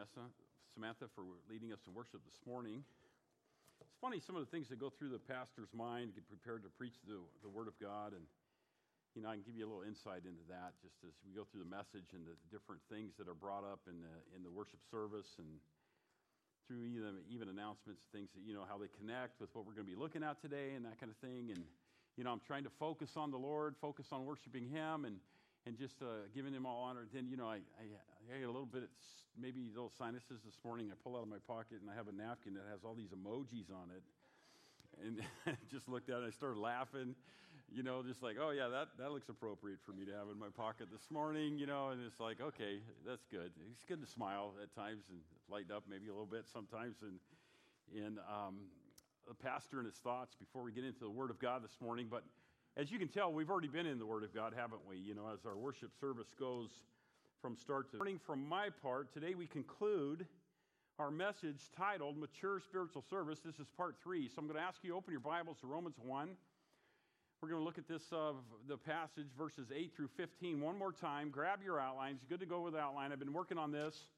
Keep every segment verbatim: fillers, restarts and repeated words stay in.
Samantha, Samantha for leading us in worship this morning. It's funny, some of the things that go through the pastor's mind, get prepared to preach the, the Word of God, and you know, I can give you a little insight into that just as we go through the message and the different things that are brought up in the in the worship service and through even, even announcements, things that, you know, how they connect with what we're going to be looking at today and that kind of thing. And, you know, I'm trying to focus on the Lord, focus on worshiping Him and and just uh, giving Him all honor. Then, you know, I, I, I get a little bit, of, maybe little sinuses this morning. I pull out of my pocket and I have a napkin that has all these emojis on it. And I just looked at it and I started laughing, you know, just like, oh, yeah, that, that looks appropriate for me to have in my pocket this morning, you know, and it's like, okay, that's good. It's good to smile at times and lighten up maybe a little bit sometimes. And, and um, the pastor and his thoughts before we get into the Word of God this morning. But as you can tell, we've already been in the Word of God, haven't we? You know, as our worship service goes from start to morning. From my part, today we conclude our message titled Mature Spiritual Service. This is part three. So I'm going to ask you to open your Bibles to Romans one. We're going to look at this, uh, the passage, verses eight through fifteen, one more time. Grab your outlines. Good to go with the outline. I've been working on this,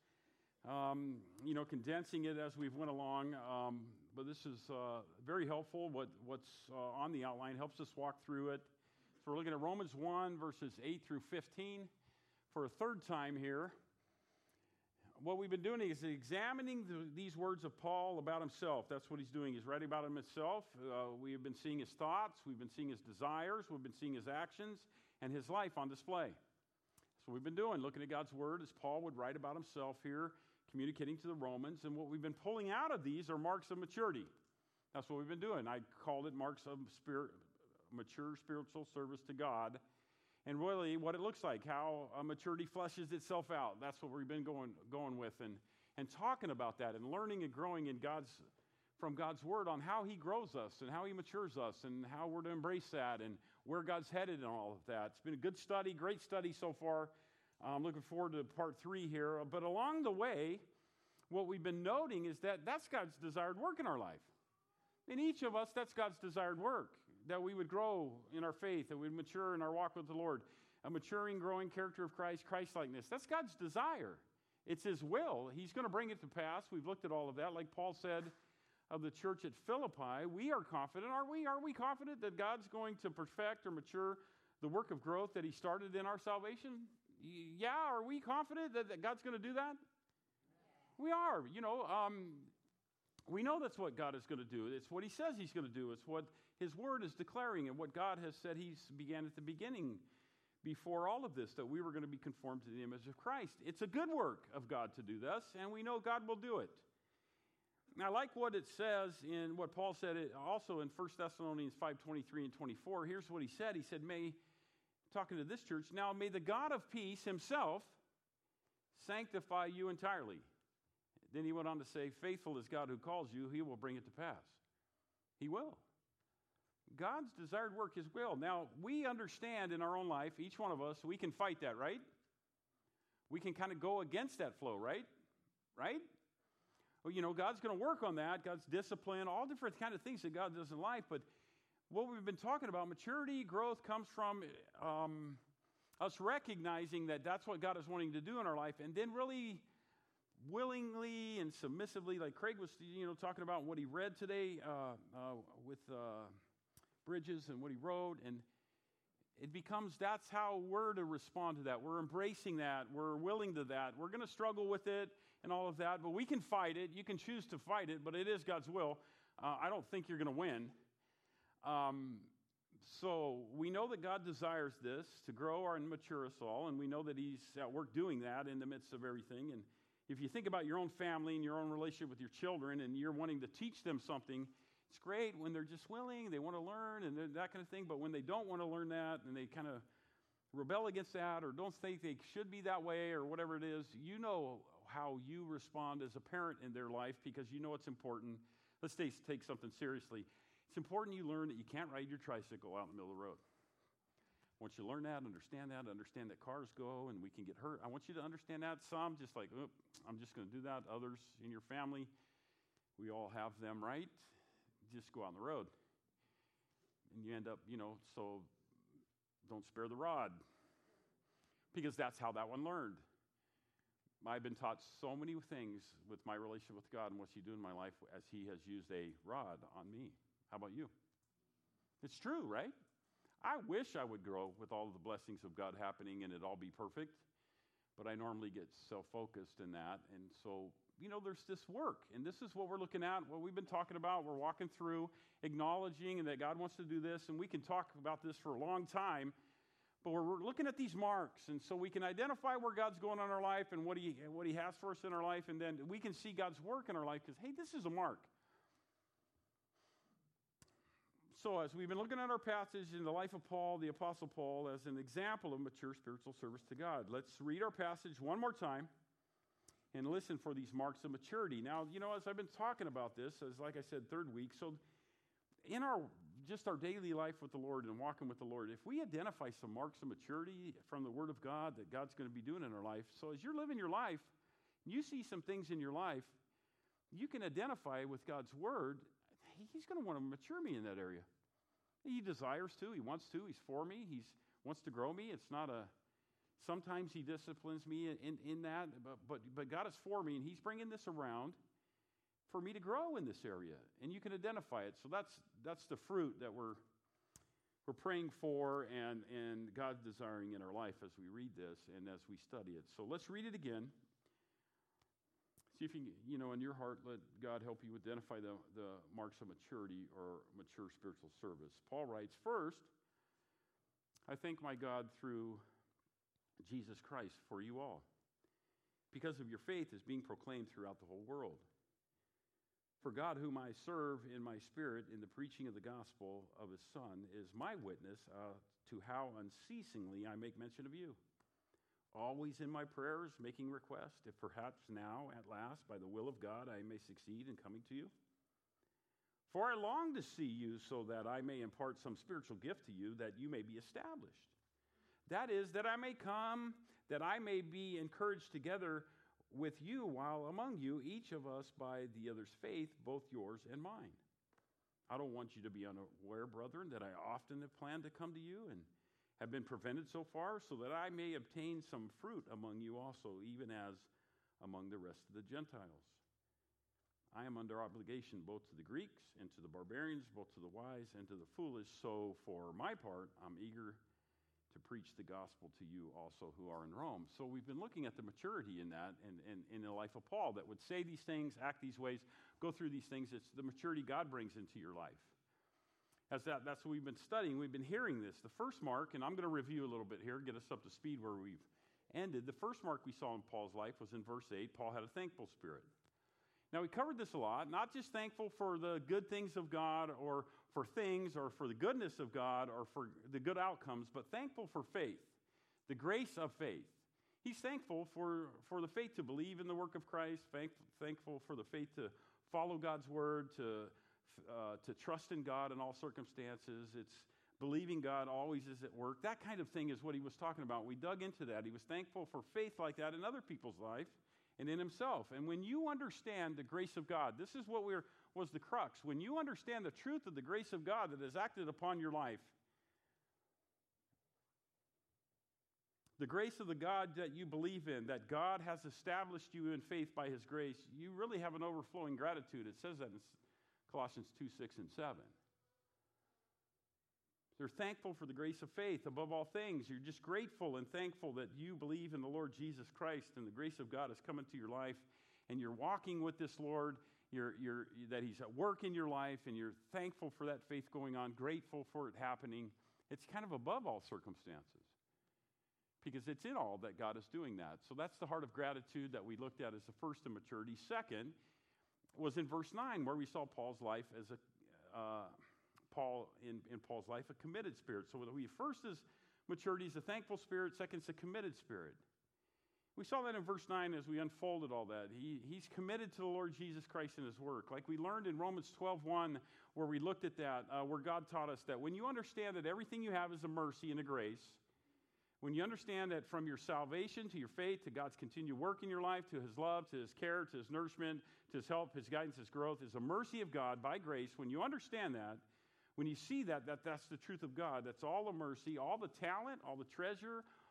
um, you know, condensing it as we've went along. Um, but this is uh, very helpful. What, what's uh, on the outline helps us walk through it. So we're looking at Romans one, verses eight through fifteen for a third time here. What we've been doing is examining the, these words of Paul about himself. That's what he's doing. He's writing about himself. Uh, we've been seeing his thoughts. We've been seeing his desires. We've been seeing his actions and his life on display. That's what we've been doing, looking at God's word as Paul would write about himself here, communicating to the Romans. And what we've been pulling out of these are marks of maturity. That's what we've been doing. I called it marks of spirit, mature spiritual service to God. And really what it looks like, how uh, maturity fleshes itself out. That's what we've been going going with and, and talking about that and learning and growing in God's from God's Word on how He grows us and how He matures us and how we're to embrace that and where God's headed and all of that. It's been a good study, great study so far. I'm looking forward to part three here. But along the way, what we've been noting is that that's God's desired work in our life. In each of us, that's God's desired work, that we would grow in our faith, that we'd mature in our walk with the Lord, a maturing, growing character of Christ, Christ-likeness. That's God's desire. It's His will. He's going to bring it to pass. We've looked at all of that. Like Paul said of the church at Philippi, we are confident. Are we? Are we confident that God's going to perfect or mature the work of growth that He started in our salvation? Yeah, are we confident that, that God's going to do that? We are. You know, um... We know that's what God is going to do. It's what He says He's going to do. It's what His Word is declaring and what God has said He began at the beginning before all of this, that we were going to be conformed to the image of Christ. It's a good work of God to do this, and we know God will do it. And I like what it says in what Paul said also in First Thessalonians five twenty-three and twenty-four. Here's what he said. He said, may, talking to this church, now may the God of peace Himself sanctify you entirely. Then he went on to say, faithful is God who calls you, He will bring it to pass. He will. God's desired work, His will. Now, we understand in our own life, each one of us, we can fight that, right? We can kind of go against that flow, right? Right? Well, you know, God's going to work on that. God's discipline, all different kind of things that God does in life. But what we've been talking about, maturity, growth, comes from um, us recognizing that that's what God is wanting to do in our life, and then really willingly and submissively, like Craig was, you know, talking about what he read today uh, uh, with uh, Bridges and what he wrote, and it becomes that's how we're to respond to that. We're embracing that. We're willing to that. We're going to struggle with it and all of that, but we can fight it. You can choose to fight it, but it is God's will. Uh, I don't think you're going to win. Um, so we know that God desires this to grow our and mature us all, and we know that He's at work doing that in the midst of everything. And if you think about your own family and your own relationship with your children and you're wanting to teach them something, it's great when they're just willing, they want to learn and that kind of thing. But when they don't want to learn that and they kind of rebel against that or don't think they should be that way or whatever it is, you know how you respond as a parent in their life because you know it's important. Let's take, take something seriously. It's important you learn that you can't ride your tricycle out in the middle of the road. Once you learn that, understand that, understand that cars go and we can get hurt. I want you to understand that. Some just like, oh, I'm just going to do that. Others in your family, we all have them, right? Just go out on the road. And you end up, you know, so don't spare the rod. Because that's how that one learned. I've been taught so many things with my relationship with God and what He do in my life as He has used a rod on me. How about you? It's true, right? I wish I would grow with all of the blessings of God happening and it all be perfect, but I normally get self-focused in that. And so, you know, there's this work, and this is what we're looking at, what we've been talking about. We're walking through, acknowledging that God wants to do this, and we can talk about this for a long time, but we're looking at these marks, and so we can identify where God's going on in our life and what he, what he has for us in our life, and then we can see God's work in our life because, hey, this is a mark. So as we've been looking at our passage in the life of Paul, the Apostle Paul, as an example of mature spiritual service to God, let's read our passage one more time and listen for these marks of maturity. Now, you know, as I've been talking about this, as like I said, third week, so in our just our daily life with the Lord and walking with the Lord, if we identify some marks of maturity from the Word of God that God's going to be doing in our life, so as you're living your life, you see some things in your life, you can identify with God's Word, He's going to want to mature me in that area. He desires to, He wants to, He's for me, He wants to grow me. It's not a, sometimes He disciplines me in, in that, but, but, but God is for me, and He's bringing this around for me to grow in this area, and you can identify it. So that's that's the fruit that we're we're praying for and, and God desiring in our life as we read this and as we study it. So let's read it again. See if you, you know, in your heart, let God help you identify the, the marks of maturity or mature spiritual service. Paul writes, first, I thank my God through Jesus Christ for you all, because of your faith is being proclaimed throughout the whole world. For God, whom I serve in my spirit in the preaching of the gospel of His Son, is my witness uh, to how unceasingly I make mention of you, always in my prayers making request, if perhaps now, at last, by the will of God, I may succeed in coming to you. For I long to see you so that I may impart some spiritual gift to you, that you may be established. That is, that I may come, that I may be encouraged together with you while among you, each of us by the other's faith, both yours and mine. I don't want you to be unaware, brethren, that I often have planned to come to you and have been prevented so far, so that I may obtain some fruit among you also, even as among the rest of the Gentiles. I am under obligation both to the Greeks and to the barbarians, both to the wise and to the foolish. So for my part, I'm eager to preach the gospel to you also who are in Rome. So we've been looking at the maturity in that and in, in, in the life of Paul that would say these things, act these ways, go through these things. It's the maturity God brings into your life. As that, that's what we've been studying. We've been hearing this. The first mark, and I'm going to review a little bit here, get us up to speed where we've ended. The first mark we saw in Paul's life was in verse eight. Paul had a thankful spirit. Now, we covered this a lot, not just thankful for the good things of God or for things or for the goodness of God or for the good outcomes, but thankful for faith, the grace of faith. He's thankful for, for the faith to believe in the work of Christ, thank, thankful for the faith to follow God's word, to, uh, to trust in God in all circumstances. It's believing God always is at work. That kind of thing is what he was talking about. We dug into that. He was thankful for faith like that in other people's life and in himself. And when you understand the grace of God, this is what we're, was the crux. When you understand the truth of the grace of God that has acted upon your life, the grace of the God that you believe in, that God has established you in faith by his grace, you really have an overflowing gratitude. It says that in Colossians two, six, and seven. They're thankful for the grace of faith above all things. You're just grateful and thankful that you believe in the Lord Jesus Christ and the grace of God has come into your life and you're walking with this Lord, you're, you're, that he's at work in your life and you're thankful for that faith going on, grateful for it happening. It's kind of above all circumstances because it's in all that God is doing that. So that's the heart of gratitude that we looked at as the first in maturity. Second was in verse nine where we saw Paul's life as a... Uh, Paul in, in Paul's life, a committed spirit. So we first is maturity is a thankful spirit, second is a committed spirit. We saw that in verse nine as we unfolded all that. He, he's committed to the Lord Jesus Christ and his work. Like we learned in Romans twelve one, where we looked at that, uh, where God taught us that when you understand that everything you have is a mercy and a grace, when you understand that from your salvation to your faith to God's continued work in your life, to his love, to his care, to his nourishment, to his help, his guidance, his growth, is a mercy of God by grace. When you understand that, when you see that, that that's the truth of God, that's all the mercy, all the talent, all the treasure,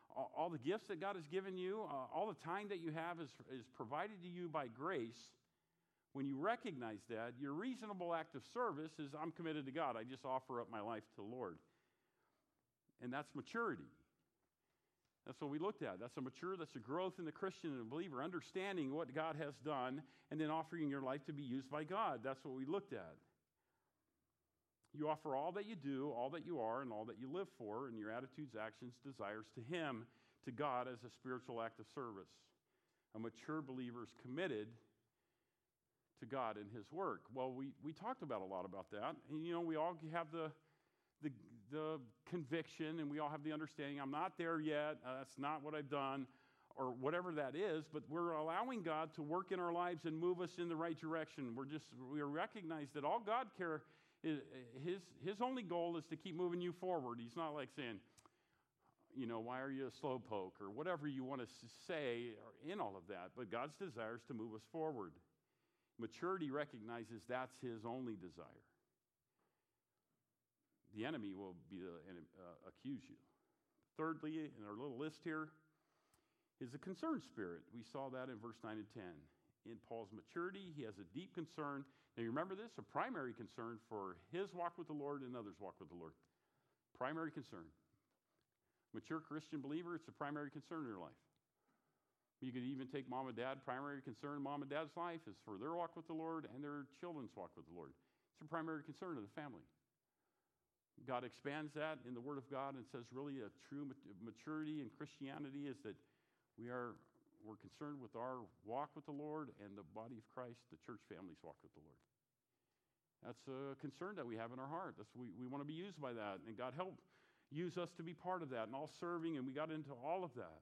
all, all the gifts that God has given you, uh, all the time that you have is, is provided to you by grace. When you recognize that, your reasonable act of service is, I'm committed to God. I just offer up my life to the Lord. And that's maturity. That's what we looked at. That's a mature, that's a growth in the Christian and the believer, understanding what God has done and then offering your life to be used by God. That's what we looked at. You offer all that you do, all that you are, and all that you live for, and your attitudes, actions, desires to Him, to God, as a spiritual act of service. A mature believer is committed to God and His work. Well, we, we talked about a lot about that. And, you know, we all have the, the, the conviction, and we all have the understanding, I'm not there yet, uh, that's not what I've done, or whatever that is, but we're allowing God to work in our lives and move us in the right direction. We're just, we recognize that all God cares, his, his only goal is to keep moving you forward. He's not like saying, you know, why are you a slowpoke, or whatever you want to say in all of that, but God's desire is to move us forward. Maturity recognizes that's His only desire. The enemy will be the, uh, accuse you. Thirdly, in our little list here, is a concerned spirit. We saw that in verse nine and ten. In Paul's maturity, he has a deep concern. Now, you remember this? A primary concern for his walk with the Lord and others' walk with the Lord. Primary concern. Mature Christian believer, it's a primary concern in your life. You could even take mom and dad. Primary concern in mom and dad's life is for their walk with the Lord and their children's walk with the Lord. It's a primary concern of the family. God expands that in the Word of God and says really a true maturity in Christianity is that we are we're concerned with our walk with the Lord and the body of Christ, the church family's walk with the Lord. That's a concern that we have in our heart. That's we, we want to be used by that. And God help use us to be part of that and all serving, and we got into all of that.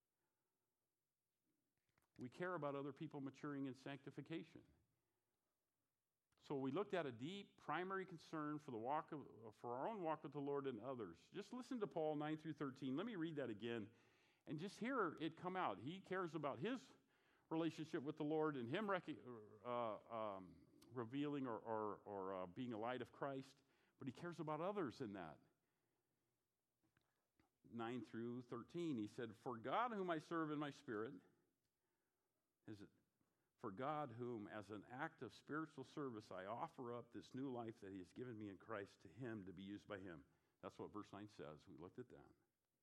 We care about other people maturing in sanctification. So we looked at a deep primary concern for the walk of, for our own walk with the Lord and others. Just listen to Paul nine through thirteen. Let me read that again and just hear it come out. He cares about his relationship with the Lord and him rec- uh, um, revealing or, or, or uh, being a light of Christ, but he cares about others in that. nine through thirteen, he said, "For God whom I serve in my spirit," is it, "for God whom as an act of spiritual service I offer up this new life that He has given me in Christ to Him to be used by Him." That's what verse nine says. We looked at that.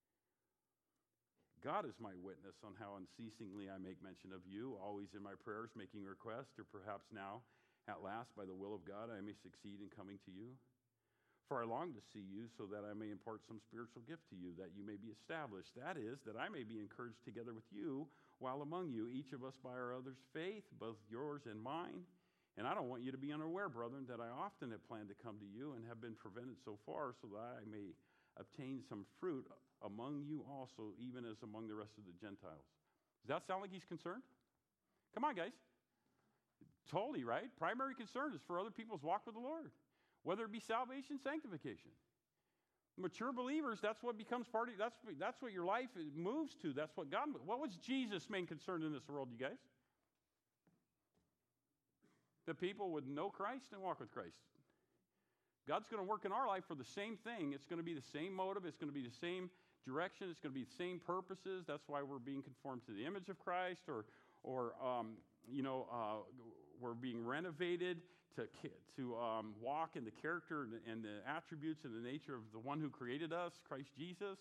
"God is my witness on how unceasingly I make mention of you, always in my prayers making request, or perhaps now, at last, by the will of God, I may succeed in coming to you. For I long to see you so that I may impart some spiritual gift to you, that you may be established. That is, that I may be encouraged together with you while among you, each of us by our other's faith, both yours and mine. And I don't want you to be unaware, brethren, that I often have planned to come to you and have been prevented so far, so that I may obtain some fruit among you also, even as among the rest of the Gentiles." Does that sound like he's concerned? Come on, guys. Totally, right? Primary concern is for other people's walk with the Lord, whether it be salvation, sanctification. Mature believers, that's what becomes part of, that's, that's what your life moves to. That's what God, what was Jesus' main concern in this world, you guys? That people would know Christ and walk with Christ. God's going to work in our life for the same thing. It's going to be the same motive. It's going to be the same direction. It's going to be the same purposes. That's why we're being conformed to the image of Christ, or, or um, you know, uh, we're being renovated to, to um, walk in the character and, and the attributes and the nature of the one who created us, Christ Jesus.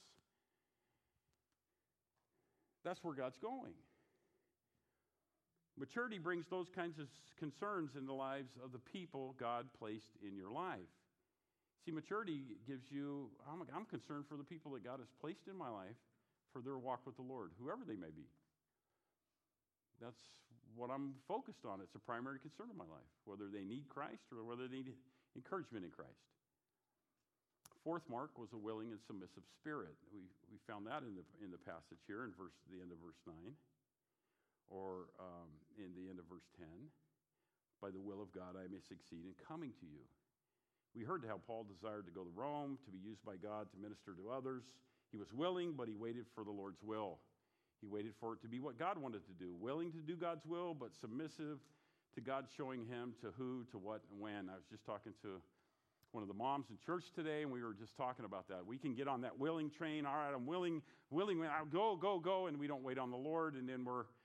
That's where God's going. Maturity brings those kinds of concerns in the lives of the people God placed in your life. See, maturity gives you, I'm, I'm concerned for the people that God has placed in my life for their walk with the Lord, whoever they may be. That's what I'm focused on. It's a primary concern of my life, whether they need Christ or whether they need encouragement in Christ. Fourth mark was a willing and submissive spirit. We, we found that in the, in the passage here in verse, the end of verse nine, or um, in the end of verse ten. "By the will of God I may succeed in coming to you." We heard how Paul desired to go to Rome, to be used by God to minister to others. He was willing, but he waited for the Lord's will. He waited for it to be what God wanted to do. Willing to do God's will, but submissive to God showing him to who, to what, and when. I was just talking to one of the moms in church today, and we were just talking about that. We can get on that willing train. All right, I'm willing, willing, I'll go, go, go, and we don't wait on the Lord, and then we're,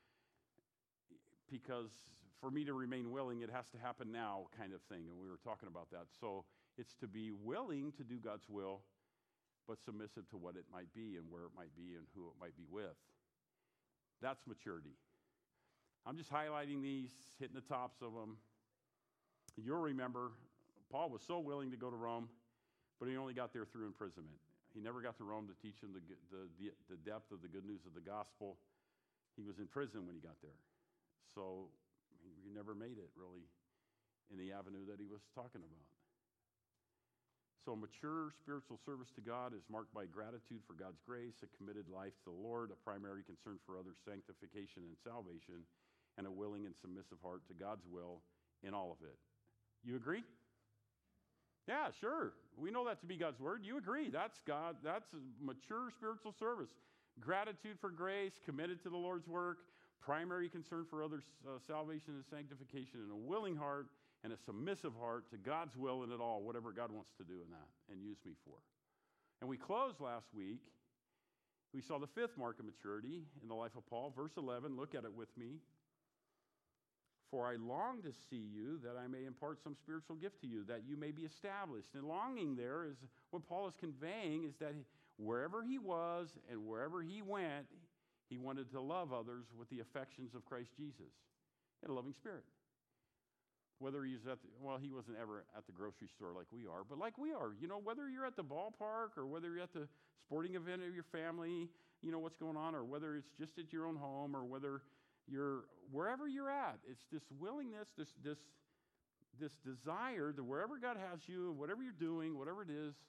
because for me to remain willing, it has to happen now kind of thing, and we were talking about that. So it's to be willing to do God's will, but submissive to what it might be and where it might be and who it might be with. That's maturity. I'm just highlighting these, hitting the tops of them. You'll remember, Paul was so willing to go to Rome, but he only got there through imprisonment. He never got to Rome to teach them the, the, the, the depth of the good news of the gospel. He was in prison when he got there. So he never made it, really, in the avenue that he was talking about. So mature spiritual service to God is marked by gratitude for God's grace, a committed life to the Lord, a primary concern for others' sanctification and salvation, and a willing and submissive heart to God's will in all of it. You agree? Yeah, sure. We know that to be God's word. You agree. That's God. That's a mature spiritual service. Gratitude for grace, committed to the Lord's work, primary concern for others' uh, salvation and sanctification, and a willing heart and a submissive heart to God's will in it all, whatever God wants to do in that and use me for. And we closed last week. We saw the fifth mark of maturity in the life of Paul. Verse eleven, look at it with me. For I long to see you, that I may impart some spiritual gift to you, that you may be established. And longing there is what Paul is conveying, is that wherever he was and wherever he went, he wanted to love others with the affections of Christ Jesus. He had a loving spirit. Whether he's at the, well, he wasn't ever at the grocery store like we are, but like we are. You know, whether you're at the ballpark or whether you're at the sporting event of your family, you know what's going on, or whether it's just at your own home, or whether you're wherever you're at, it's this willingness, this this this desire that wherever God has you, whatever you're doing, whatever it is,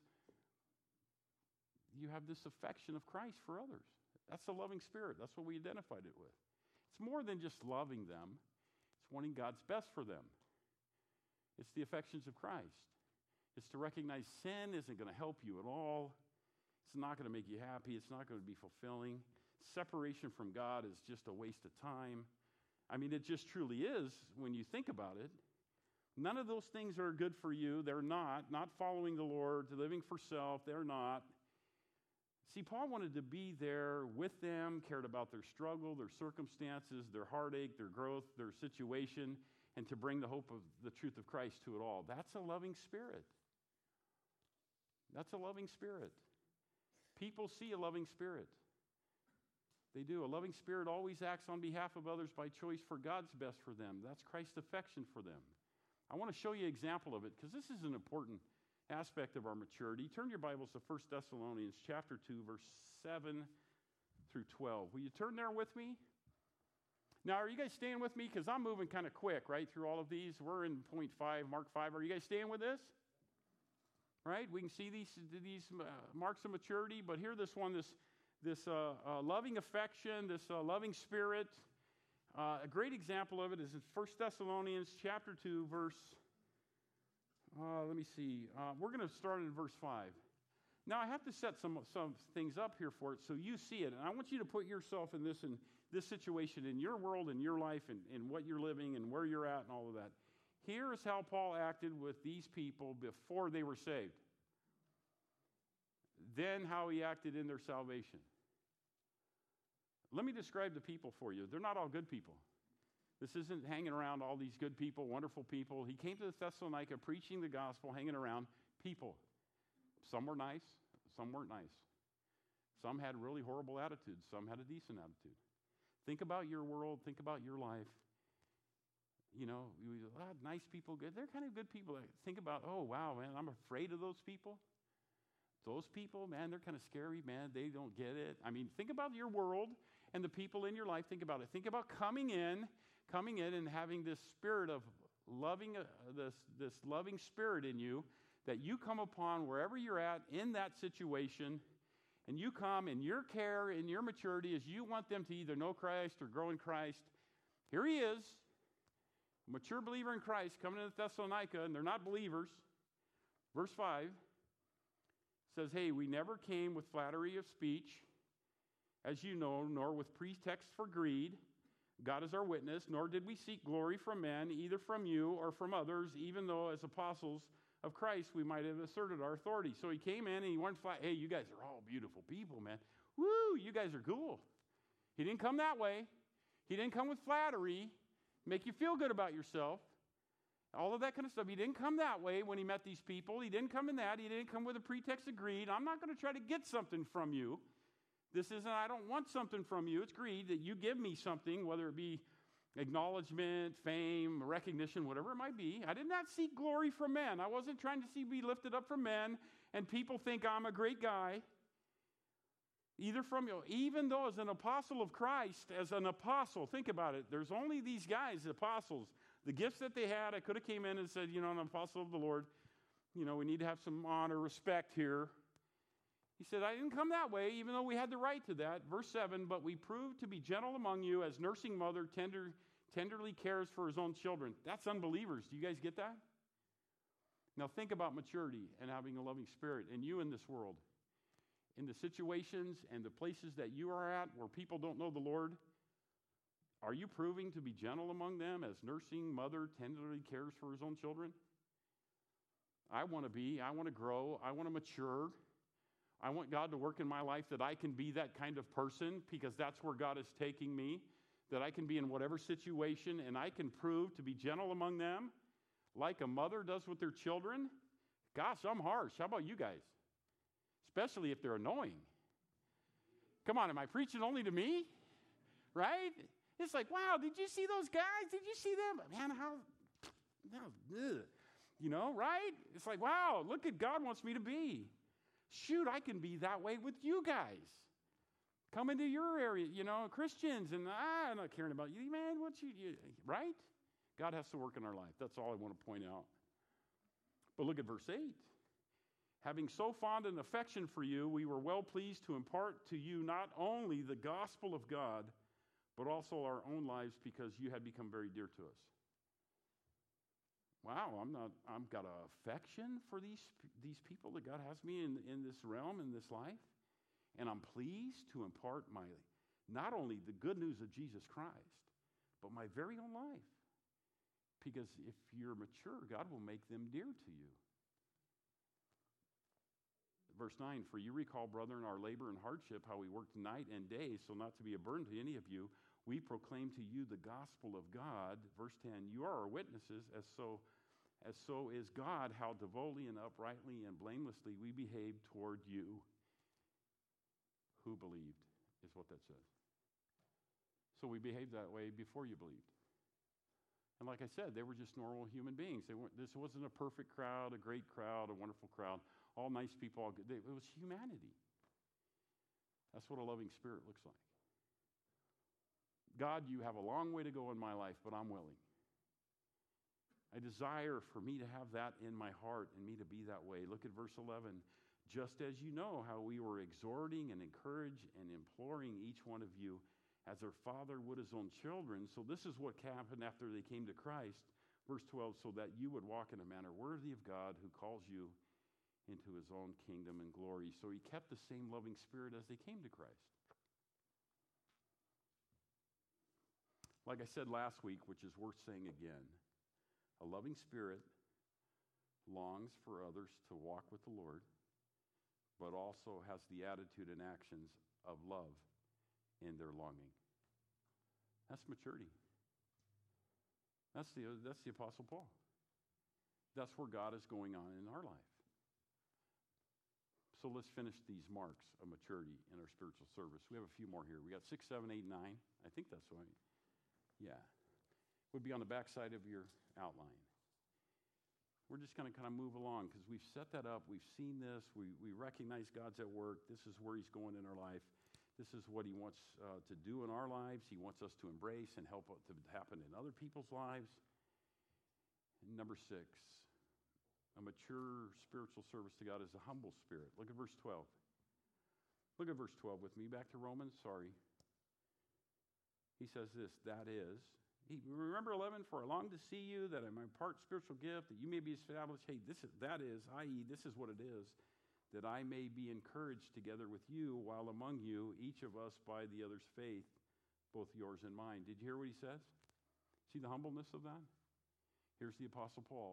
you have this affection of Christ for others. That's the loving spirit. That's what we identified it with. It's more than just loving them. It's wanting God's best for them. It's the affections of Christ. It's to recognize sin isn't going to help you at all. It's not going to make you happy. It's not going to be fulfilling. Separation from God is just a waste of time. I mean, it just truly is when you think about it. None of those things are good for you. They're not. Not following the Lord, living for self, they're not. See, Paul wanted to be there with them, cared about their struggle, their circumstances, their heartache, their growth, their situation, and to bring the hope of the truth of Christ to it all. That's a loving spirit. That's a loving spirit. People see a loving spirit. They do. A loving spirit always acts on behalf of others by choice for God's best for them. That's Christ's affection for them. I want to show you an example of it because this is an important aspect of our maturity. Turn your Bibles to First Thessalonians chapter two, verse seven through twelve. Will you turn there with me? Now, are you guys staying with me? Because I'm moving kind of quick, right, through all of these. We're in point five, Mark five. Are you guys staying with this? Right? We can see these, these uh, marks of maturity, but here this one, this This uh, uh, loving affection, this uh, loving spirit. Uh, a great example of it is in First Thessalonians chapter two, verse, uh, let me see. Uh, we're going to start in verse five. Now, I have to set some, some things up here for it so you see it. And I want you to put yourself in this, in this situation, in your world, in your life, and in, in what you're living, and where you're at, and all of that. Here is how Paul acted with these people before they were saved. Then how he acted in their salvation. Let me describe the people for you. They're not all good people. This isn't hanging around all these good people, wonderful people. He came to Thessalonica preaching the gospel, hanging around people. Some were nice, some weren't nice. Some had really horrible attitudes, some had a decent attitude. Think about your world, think about your life. You know, you, ah, nice people, good. They're kind of good people. Think about, oh, wow, man, I'm afraid of those people. Those people, man, they're kind of scary, man. They don't get it. I mean, think about your world and the people in your life. Think about it. Think about coming in, coming in and having this spirit of loving, uh, this, this loving spirit in you that you come upon wherever you're at in that situation, and you come in your care, in your maturity, as you want them to either know Christ or grow in Christ. Here he is, a mature believer in Christ, coming into Thessalonica, and they're not believers. Verse five. Says, hey, we never came with flattery of speech, as you know, nor with pretext for greed. God is our witness, nor did we seek glory from men, either from you or from others, even though as apostles of Christ, we might have asserted our authority. So he came in and he weren't flat, hey, you guys are all beautiful people, man. Woo, you guys are cool. He didn't come that way. He didn't come with flattery, make you feel good about yourself, all of that kind of stuff. He didn't come that way when he met these people. He didn't come in that. He didn't come with a pretext of greed. I'm not going to try to get something from you. This isn't, I don't want something from you. It's greed that you give me something, whether it be acknowledgement, fame, recognition, whatever it might be. I did not seek glory from men. I wasn't trying to see be lifted up from men and people think I'm a great guy. Either from you, even though as an apostle of Christ, as an apostle, think about it. There's only these guys, the apostles. The gifts that they had, I could have came in and said, you know, I'm an apostle of the Lord. You know, we need to have some honor, respect here. He said, I didn't come that way, even though we had the right to that. Verse seven, but we proved to be gentle among you as nursing mother tender, tenderly cares for his own children. That's unbelievers. Do you guys get that? Now think about maturity and having a loving spirit and you in this world. In the situations and the places that you are at where people don't know the Lord, are you proving to be gentle among them as nursing mother tenderly cares for his own children? I want to be. I want to grow. I want to mature. I want God to work in my life that I can be that kind of person because that's where God is taking me, that I can be in whatever situation and I can prove to be gentle among them like a mother does with their children. Gosh, I'm harsh. How about you guys? Especially if they're annoying. Come on, am I preaching only to me? Right? It's like, wow, did you see those guys? Did you see them? Man, how, how ugh. You know, right? It's like, wow, look at God wants me to be. Shoot, I can be that way with you guys. Come into your area, you know, Christians, and ah, I'm not caring about you, man, what you, you, right? God has to work in our life. That's all I want to point out. But look at verse eight. Having so fond an affection for you, we were well pleased to impart to you not only the gospel of God, but also our own lives because you had become very dear to us. Wow, I'm not, I've got an affection for these, these people that God has me in, in this realm, in this life. And I'm pleased to impart my, not only the good news of Jesus Christ, but my very own life. Because if you're mature, God will make them dear to you. Verse nine, for you recall, brethren, our labor and hardship, how we worked night and day, so not to be a burden to any of you. We proclaim to you the gospel of God. Verse ten, you are our witnesses, as so, as so is God, how devotedly and uprightly and blamelessly we behaved toward you who believed, is what that says. So we behaved that way before you believed. And like I said, they were just normal human beings. They weren't, this wasn't a perfect crowd, a great crowd, a wonderful crowd, all nice people. All good. They, it was humanity. That's what a loving spirit looks like. God, you have a long way to go in my life, but I'm willing. I desire for me to have that in my heart and me to be that way. Look at verse eleven. Just as you know how we were exhorting and encouraging and imploring each one of you as their father would his own children. So this is what happened after they came to Christ. Verse twelve, so that you would walk in a manner worthy of God who calls you into his own kingdom and glory. So he kept the same loving spirit as they came to Christ. Like I said last week, which is worth saying again, a loving spirit longs for others to walk with the Lord, but also has the attitude and actions of love in their longing. That's maturity. That's the, that's the Apostle Paul. That's where God is going on in our life. So let's finish these marks of maturity in our spiritual service. We have a few more here. We got six, seven, eight, nine. I think that's right. Yeah. Would be on the back side of your outline. We're just going to kind of move along because we've set that up. We've seen this. We, we recognize God's at work. This is where he's going in our life. This is what he wants uh, to do in our lives. He wants us to embrace and help it to happen in other people's lives. And number six, a mature spiritual service to God is a humble spirit. Look at verse twelve. Look at verse twelve with me. Back to Romans, sorry. He says this, that is, he, remember eleven, for I long to see you, that I may impart spiritual gift, that you may be established. Hey, this is, that is, that is, this is what it is, that I may be encouraged together with you, while among you, each of us by the other's faith, both yours and mine. Did you hear what he says? See the humbleness of that? Here's the Apostle Paul.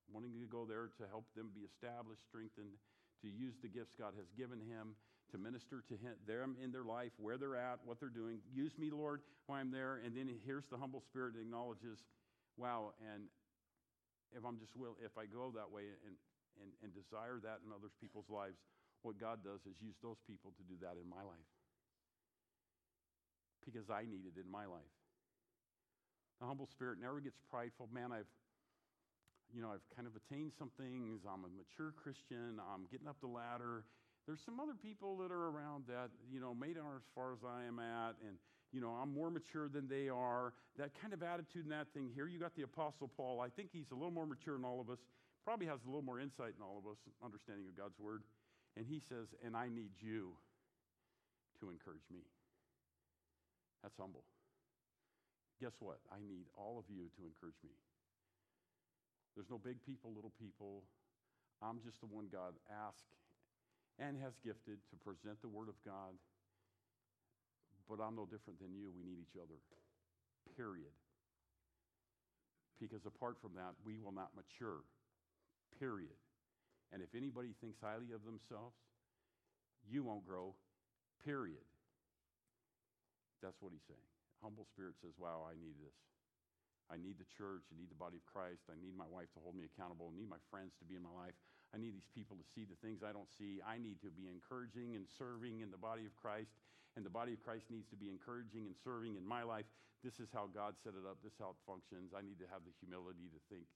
wanting to go there to help them be established, strengthened, to use the gifts God has given him, to minister to him, them in their life, where they're at, what they're doing. Use me, Lord, while I'm there. And then here's the humble spirit that acknowledges, wow, and if I'm just will, if I go that way and, and, and desire that in other people's lives, what God does is use those people to do that in my life. Because I need it in my life. The humble spirit never gets prideful. Man, I've, you know, I've kind of attained some things. I'm a mature Christian. I'm getting up the ladder. There's some other people that are around that, you know, made it as far as I am at, and, you know, I'm more mature than they are. That kind of attitude and that thing. Here you got the Apostle Paul. I think he's a little more mature than all of us. Probably has a little more insight than all of us, understanding of God's word. And he says, and I need you to encourage me. That's humble. Guess what? I need all of you to encourage me. There's no big people, little people. I'm just the one God asked and has gifted to present the word of God. But I'm no different than you. We need each other. Period. Because apart from that, we will not mature. Period. And if anybody thinks highly of themselves, you won't grow. Period. That's what he's saying. Humble spirit says, wow, I need this. I need the church. I need the body of Christ. I need my wife to hold me accountable. I need my friends to be in my life. I need these people to see the things I don't see. I need to be encouraging and serving in the body of Christ. And the body of Christ needs to be encouraging and serving in my life. This is how God set it up. This is how it functions. I need to have the humility to think,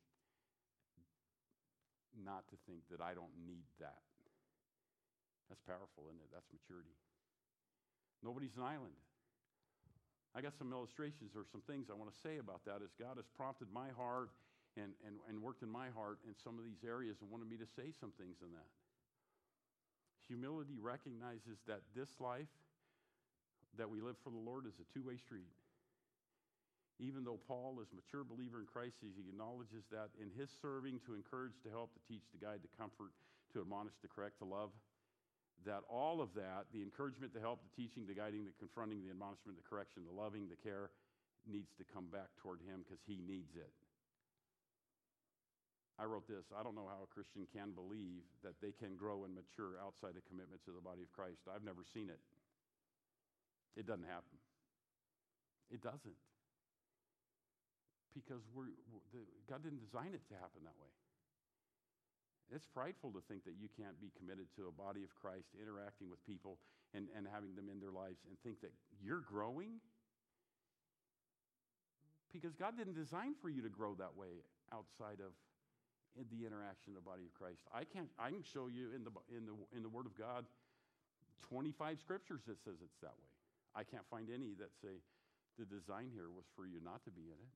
not to think that I don't need that. That's powerful, isn't it? That's maturity. Nobody's an island. I got some illustrations or some things I want to say about that as God has prompted my heart and, and, and worked in my heart in some of these areas and wanted me to say some things in that. Humility recognizes that this life that we live for the Lord is a two-way street. Even though Paul is a mature believer in Christ, he acknowledges that in his serving to encourage, to help, to teach, to guide, to comfort, to admonish, to correct, to love, that all of that, the encouragement, the help, the teaching, the guiding, the confronting, the admonishment, the correction, the loving, the care, needs to come back toward him because he needs it. I wrote this, I don't know how a Christian can believe that they can grow and mature outside of commitment to the body of Christ. I've never seen it. It doesn't happen. It doesn't. Because we're, we're the, God didn't design it to happen that way. It's prideful to think that you can't be committed to a body of Christ, interacting with people and, and having them in their lives and think that you're growing. Because God didn't design for you to grow that way outside of in the interaction of the body of Christ. I can't, I can show you in the, in the, in the Word of God twenty-five scriptures that says it's that way. I can't find any that say the design here was for you not to be in it.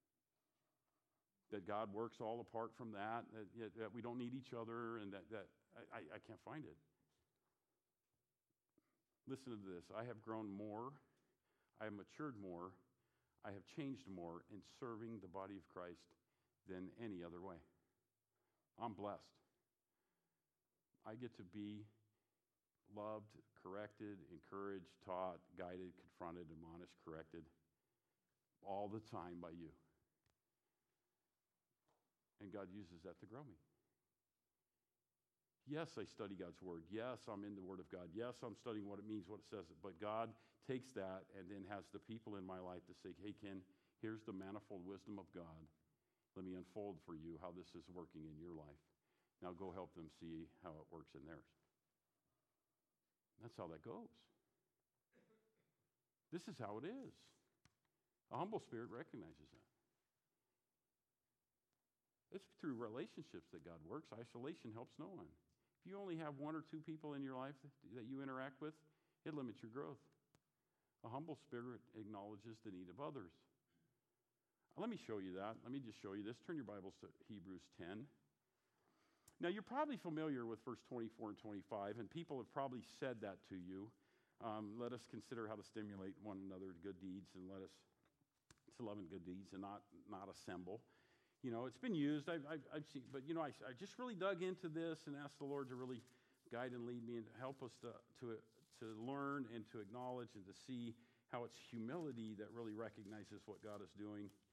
That God works all apart from that, that, that we don't need each other, and that, that I, I can't find it. Listen to this. I have grown more. I have matured more. I have changed more in serving the body of Christ than any other way. I'm blessed. I get to be loved, corrected, encouraged, taught, guided, confronted, admonished, corrected all the time by you. And God uses that to grow me. Yes, I study God's word. Yes, I'm in the word of God. Yes, I'm studying what it means, what it says. But God takes that and then has the people in my life to say, hey, Ken, here's the manifold wisdom of God. Let me unfold for you how this is working in your life. Now go help them see how it works in theirs. That's how that goes. This is how it is. A humble spirit recognizes that. It's through relationships that God works. Isolation helps no one. If you only have one or two people in your life that you interact with, it limits your growth. A humble spirit acknowledges the need of others. Let me show you that. Let me just show you this. Turn your Bibles to Hebrews ten. Now, you're probably familiar with verse twenty-four and twenty-five, and people have probably said that to you. Um, let us consider how to stimulate one another to good deeds, and let us to love and good deeds, and not, not assemble. You know, it's been used, I've, I've, I've seen, but, you know, I, I just really dug into this and asked the Lord to really guide and lead me and help us to, to, to learn and to acknowledge and to see how it's humility that really recognizes what God is doing.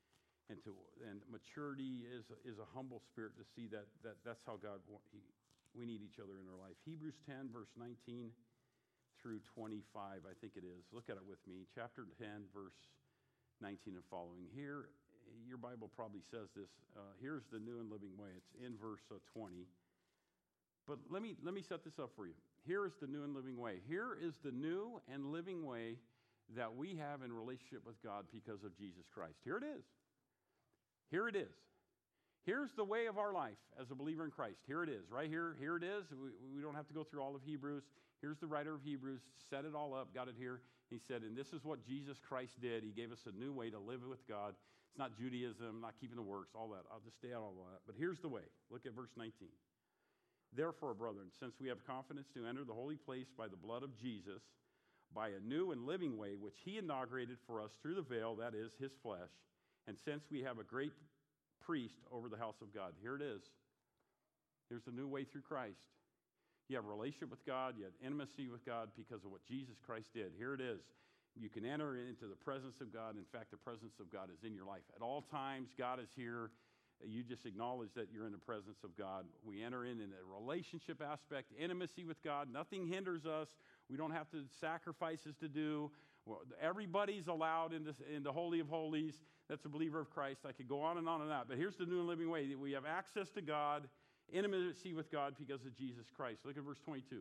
And to and maturity is is a humble spirit to see that that that's how God he, we need each other in our life. Hebrews ten verse nineteen through twenty-five, I think it is. Look at it with me. Chapter ten verse nineteen and following. Here, your Bible probably says this. Uh, here's the new and living way. It's in verse uh, twenty. But let me let me set this up for you. Here is the new and living way. Here is the new and living way that we have in relationship with God because of Jesus Christ. Here it is. Here it is. Here's the way of our life as a believer in Christ. Here it is. Right here. Here it is. We, we don't have to go through all of Hebrews. Here's the writer of Hebrews. Set it all up. Got it here. He said, and this is what Jesus Christ did. He gave us a new way to live with God. It's not Judaism, not keeping the works, all that. I'll just stay out of all that. But here's the way. Look at verse nineteen. Therefore, brethren, since we have confidence to enter the holy place by the blood of Jesus, by a new and living way, which he inaugurated for us through the veil, that is, his flesh, and since we have a great priest over the house of God. Here it is. Here's the new way through Christ. You have a relationship with God. You have intimacy with God because of what Jesus Christ did. Here it is. You can enter into the presence of God. In fact, the presence of God is in your life. At all times, God is here. You just acknowledge that you're in the presence of God. We enter in in a relationship aspect, intimacy with God. Nothing hinders us. We don't have to sacrifices to do. Well, everybody's allowed in, this, in the Holy of Holies. That's a believer of Christ. I could go on and on and on. But here's the new and living way. We have access to God, intimacy with God because of Jesus Christ. Look at verse twenty-two.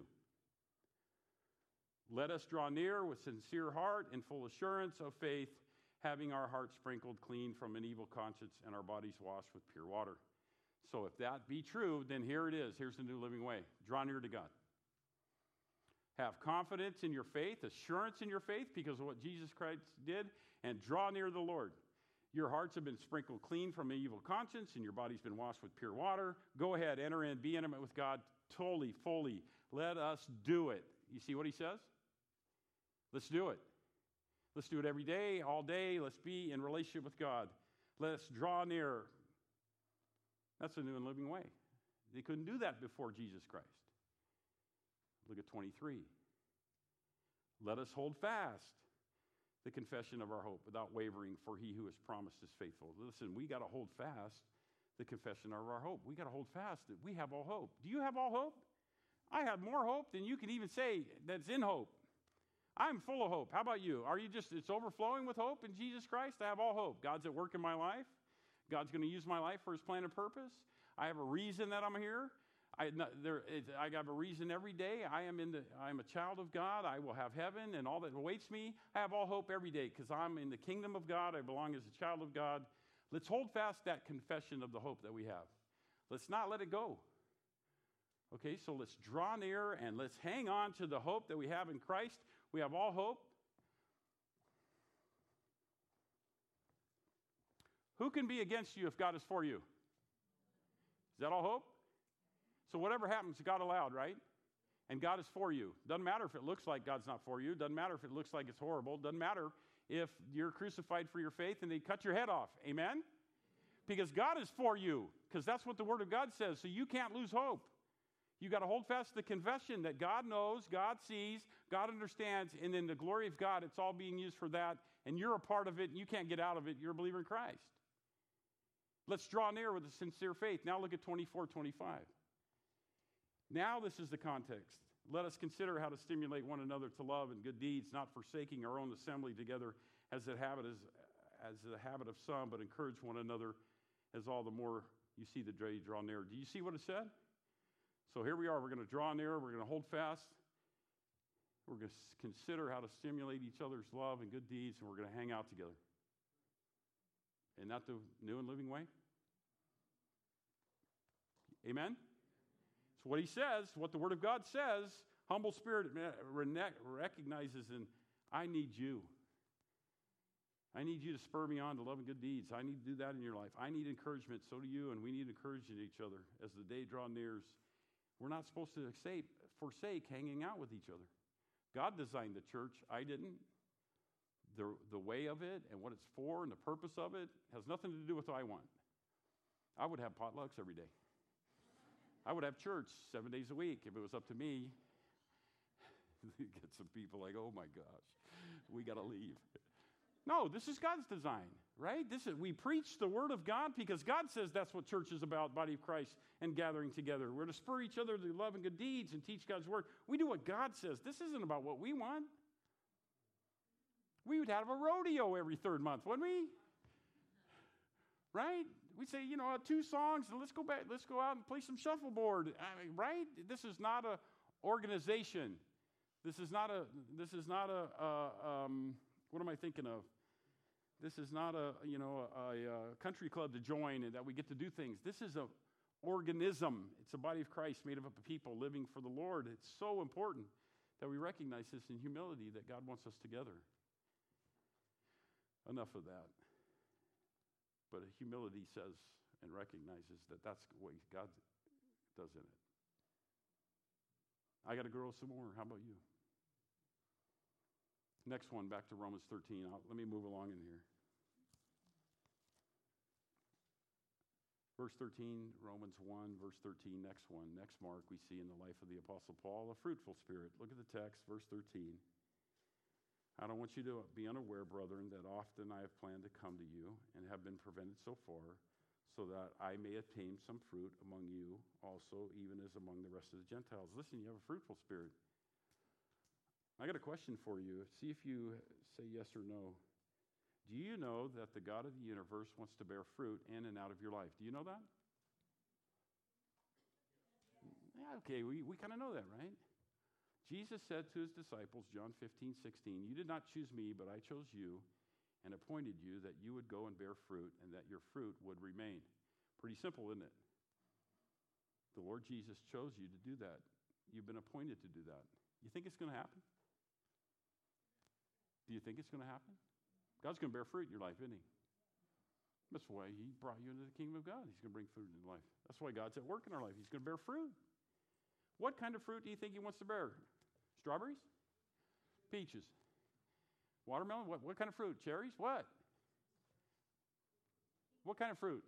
Let us draw near with sincere heart and full assurance of faith, having our hearts sprinkled clean from an evil conscience and our bodies washed with pure water. So if that be true, then here it is. Here's the new living way. Draw near to God. Have confidence in your faith, assurance in your faith because of what Jesus Christ did, and draw near the Lord. Your hearts have been sprinkled clean from an evil conscience, and your body's been washed with pure water. Go ahead, enter in, be intimate with God totally, fully. Let us do it. You see what he says? Let's do it. Let's do it every day, all day. Let's be in relationship with God. Let's draw near. That's a new and living way. They couldn't do that before Jesus Christ. Look at twenty-three. Let us hold fast the confession of our hope without wavering, for he who has promised is faithful. Listen, we got to hold fast the confession of our hope. We got to hold fast that we have all hope. Do you have all hope? I have more hope than you can even say that's in hope. I'm full of hope. How about you? Are you just, it's overflowing with hope in Jesus Christ? I have all hope. God's at work in my life. God's going to use my life for his plan and purpose. I have a reason that I'm here. I, there, it, I have a reason every day. I am in the, I'm a child of God. I will have heaven and all that awaits me. I have all hope every day because I'm in the kingdom of God. I belong as a child of God. Let's hold fast that confession of the hope that we have. Let's not let it go. Okay, so let's draw near and let's hang on to the hope that we have in Christ. We have all hope. Who can be against you if God is for you? Is that all hope? So whatever happens, God allowed, right? And God is for you. Doesn't matter if it looks like God's not for you. Doesn't matter if it looks like it's horrible. Doesn't matter if you're crucified for your faith and they cut your head off. Amen? Because God is for you. Because that's what the Word of God says. So you can't lose hope. You got to hold fast to the confession that God knows, God sees, God understands, and in the glory of God, it's all being used for that, and you're a part of it, and you can't get out of it. You're a believer in Christ. Let's draw near with a sincere faith. Now look at twenty-four, twenty-five. Now this is the context. Let us consider how to stimulate one another to love and good deeds, not forsaking our own assembly together as the habit is, as the habit of some, but encourage one another as all the more you see the day draw near. Do you see what it said? So here we are. We're going to draw near. We're going to hold fast. We're going to consider how to stimulate each other's love and good deeds, and we're going to hang out together. Isn't that the new and living way? Amen? So what he says, what the Word of God says, humble spirit recognizes, and I need you. I need you to spur me on to love and good deeds. I need to do that in your life. I need encouragement. So do you, and we need encouraging each other as the day draws near. We're not supposed to forsake hanging out with each other. God designed the church. I didn't. The, the way of it and what it's for and the purpose of it has nothing to do with what I want. I would have potlucks every day. I would have church seven days a week if it was up to me. You get some people like, oh my gosh, we got to leave. No, this is God's design, right? This is, we preach the word of God because God says that's what church is about, body of Christ, and gathering together. We're to spur each other to love and good deeds and teach God's word. We do what God says. This isn't about what we want. We would have a rodeo every third month, wouldn't we? Right? We'd say, you know, two songs, and let's go back, let's go out and play some shuffleboard. I mean, right? This is not a organization. This is not a, this is not a, uh, um, what am I thinking of? This is not a, you know, a, a country club to join and that we get to do things. This is a organism. It's a body of Christ made up of people living for the Lord. It's so important that we recognize this in humility that God wants us together. Enough of that. But humility says and recognizes that that's the way God does in it. I got to grow some more. How about you? Next one, back to Romans thirteen. I'll, let me move along in here. Verse thirteen, Romans one, verse thirteen, next one. Next mark we see in the life of the Apostle Paul, a fruitful spirit. Look at the text, verse thirteen. I don't want you to be unaware, brethren, that often I have planned to come to you and have been prevented so far, so that I may obtain some fruit among you also, even as among the rest of the Gentiles. Listen, you have a fruitful spirit. I got a question for you. See if you say yes or no. Do you know that the God of the universe wants to bear fruit in and out of your life? Do you know that? Yeah, okay, we, we kind of know that, right? Jesus said to his disciples, John fifteen, sixteen, you did not choose me, but I chose you and appointed you that you would go and bear fruit and that your fruit would remain. Pretty simple, isn't it? The Lord Jesus chose you to do that. You've been appointed to do that. You think it's going to happen? Do you think it's going to happen? God's going to bear fruit in your life, isn't he? That's why he brought you into the kingdom of God. He's going to bring fruit in your life. That's why God's at work in our life. He's going to bear fruit. What kind of fruit do you think he wants to bear? Strawberries? Peaches? Watermelon? What, what kind of fruit? Cherries? What? What kind of fruit?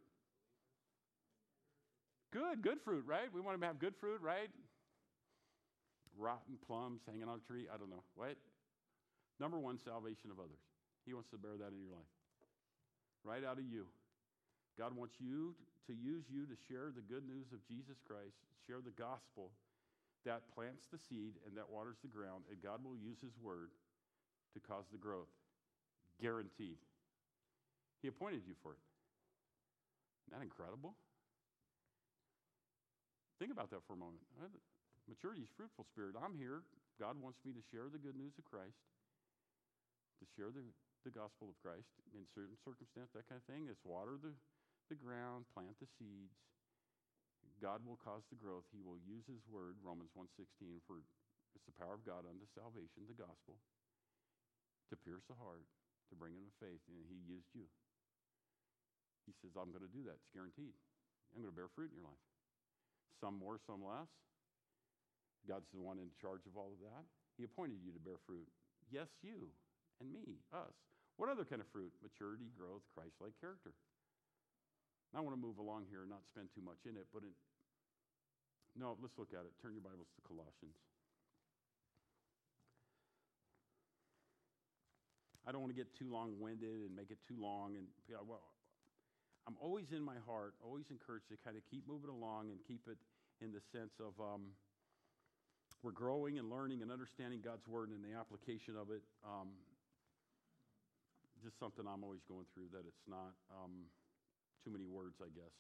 Good, good fruit, right? We want to have good fruit, right? Rotten plums hanging on a tree. I don't know. What? Number one, salvation of others. He wants to bear that in your life. Right out of you. God wants you to use you to share the good news of Jesus Christ, share the gospel that plants the seed and that waters the ground, and God will use his word to cause the growth. Guaranteed. He appointed you for it. Isn't that incredible? Think about that for a moment. Maturity is fruitful spirit. I'm here. God wants me to share the good news of Christ, to share the, the gospel of Christ in certain circumstance, that kind of thing. It's water the, the ground, plant the seeds. God will cause the growth. He will use his word, Romans one sixteen, for it's the power of God unto salvation, the gospel, to pierce the heart, to bring in the faith, and he used you. He says, I'm going to do that. It's guaranteed. I'm going to bear fruit in your life. Some more, some less. God's the one in charge of all of that. He appointed you to bear fruit. Yes, you and me, us. What other kind of fruit? Maturity, growth, Christ-like character. I want to move along here and not spend too much in it, but it, no, let's look at it. Turn your Bibles to Colossians. I don't want to get too long-winded and make it too long. And well, I'm always in my heart, always encouraged to kind of keep moving along and keep it in the sense of um, we're growing and learning and understanding God's word and the application of it. Um, just something I'm always going through, that it's not um, too many words, I guess.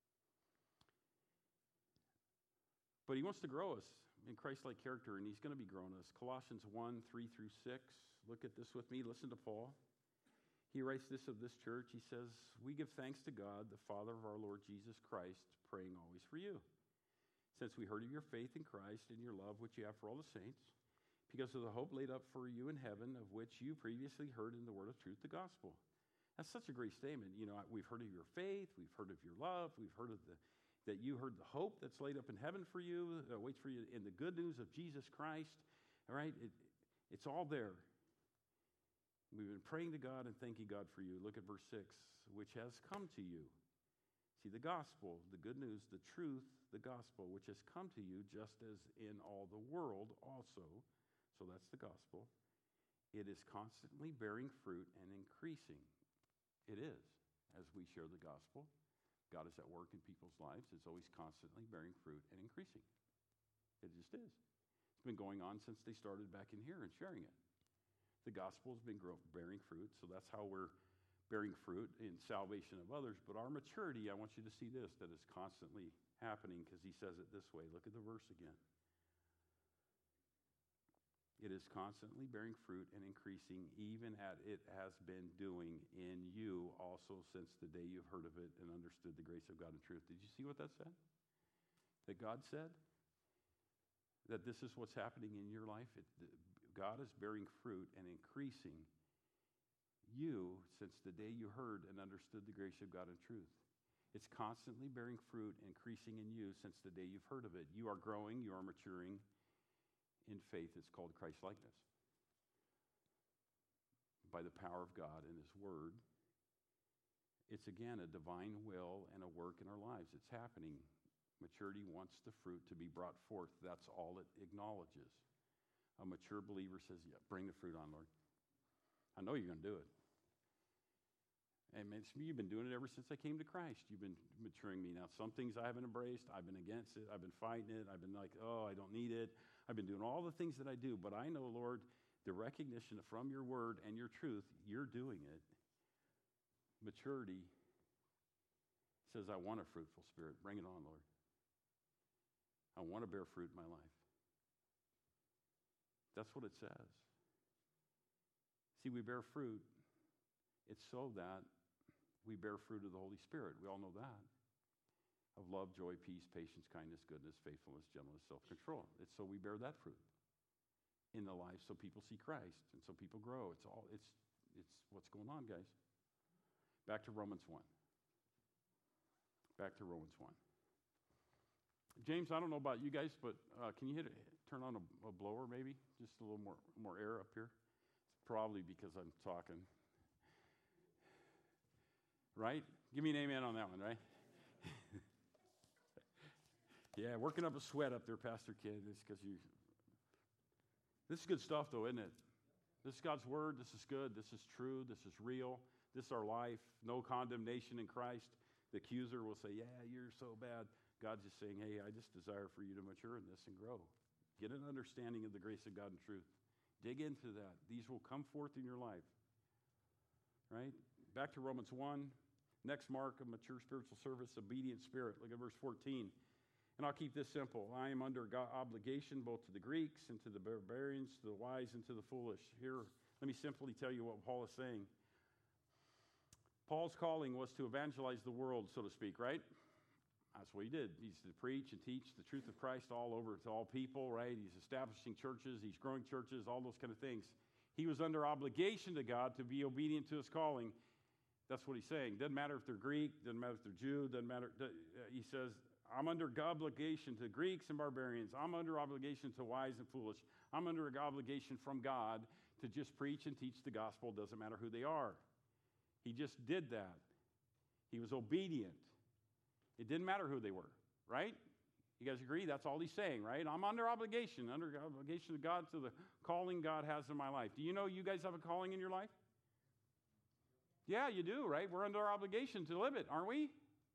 But he wants to grow us in Christ-like character, and he's going to be growing us. Colossians one, three through six. Look at this with me. Listen to Paul. He writes this of this church. He says, we give thanks to God, the Father of our Lord Jesus Christ, praying always for you, since we heard of your faith in Christ and your love which you have for all the saints, because of the hope laid up for you in heaven, of which you previously heard in the word of truth, the gospel. That's such a great statement. You know, we've heard of your faith, we've heard of your love, we've heard of the that you heard the hope that's laid up in heaven for you, that waits for you in the good news of Jesus Christ. All right, it, it's all there. We've been praying to God and thanking God for you. Look at verse six, which has come to you. See, the gospel, the good news, the truth, the gospel, which has come to you just as in all the world also. So that's the gospel. It is constantly bearing fruit and increasing. It is, as we share the gospel. God is at work in people's lives. It's always constantly bearing fruit and increasing. It just is. It's been going on since they started back in here and sharing it. The gospel has been grow, bearing fruit, so that's how we're bearing fruit in salvation of others. But our maturity, I want you to see this, that is constantly happening, because he says it this way. Look at the verse again. It is constantly bearing fruit and increasing, even as it has been doing in you also since the day you've heard of it and understood the grace of God and truth. Did you see what that said? That God said? That this is what's happening in your life? It, God is bearing fruit and increasing you since the day you heard and understood the grace of God and truth. It's constantly bearing fruit, increasing in you since the day you've heard of it. You are growing, you are maturing in faith. It's called Christ-likeness. By the power of God and his word, it's again a divine will and a work in our lives. It's happening. Maturity wants the fruit to be brought forth. That's all it acknowledges. A mature believer says, yeah, bring the fruit on, Lord. I know you're going to do it. And man, you've been doing it ever since I came to Christ. You've been maturing me. Now, some things I haven't embraced. I've been against it. I've been fighting it. I've been like, oh, I don't need it. I've been doing all the things that I do. But I know, Lord, the recognition from your word and your truth, you're doing it. Maturity says, I want a fruitful spirit. Bring it on, Lord. I want to bear fruit in my life. That's what it says. See, we bear fruit. It's so that we bear fruit of the Holy Spirit. We all know that. Of love, joy, peace, patience, kindness, goodness, faithfulness, gentleness, self-control. It's so we bear that fruit in the life so people see Christ and so people grow. It's all, it's, it's what's going on, guys. Back to Romans one. Back to Romans one. James, I don't know about you guys, but uh, can you hit it, turn on a, a blower maybe? Just a little more, more air up here. It's probably because I'm talking. Right? Give me an amen on that one, right? Yeah, working up a sweat up there, Pastor Kid. It's because you. This is good stuff, though, isn't it? This is God's word. This is good. This is true. This is real. This is our life. No condemnation in Christ. The accuser will say, yeah, you're so bad. God's just saying, hey, I just desire for you to mature in this and grow. Get an understanding of the grace of God and truth. Dig into that. These will come forth in your life. Right? Back to Romans one. Next mark of mature spiritual service, obedient spirit. Look at verse fourteen. And I'll keep this simple. I am under God obligation both to the Greeks and to the barbarians, to the wise and to the foolish. Here, let me simply tell you what Paul is saying. Paul's calling was to evangelize the world, so to speak, right? That's what he did. He's to preach and teach the truth of Christ all over to all people, right? He's establishing churches, he's growing churches, all those kind of things. He was under obligation to God to be obedient to his calling. That's what he's saying. Doesn't matter if they're Greek, doesn't matter if they're Jew, doesn't matter. He says, I'm under obligation to Greeks and barbarians. I'm under obligation to wise and foolish. I'm under obligation from God to just preach and teach the gospel. Doesn't matter who they are. He just did that. He was obedient. It didn't matter who they were, right? You guys agree? That's all he's saying, right? I'm under obligation, under obligation to God, to the calling God has in my life. Do you know you guys have a calling in your life? Yeah, you do, right? We're under obligation to live it, aren't we?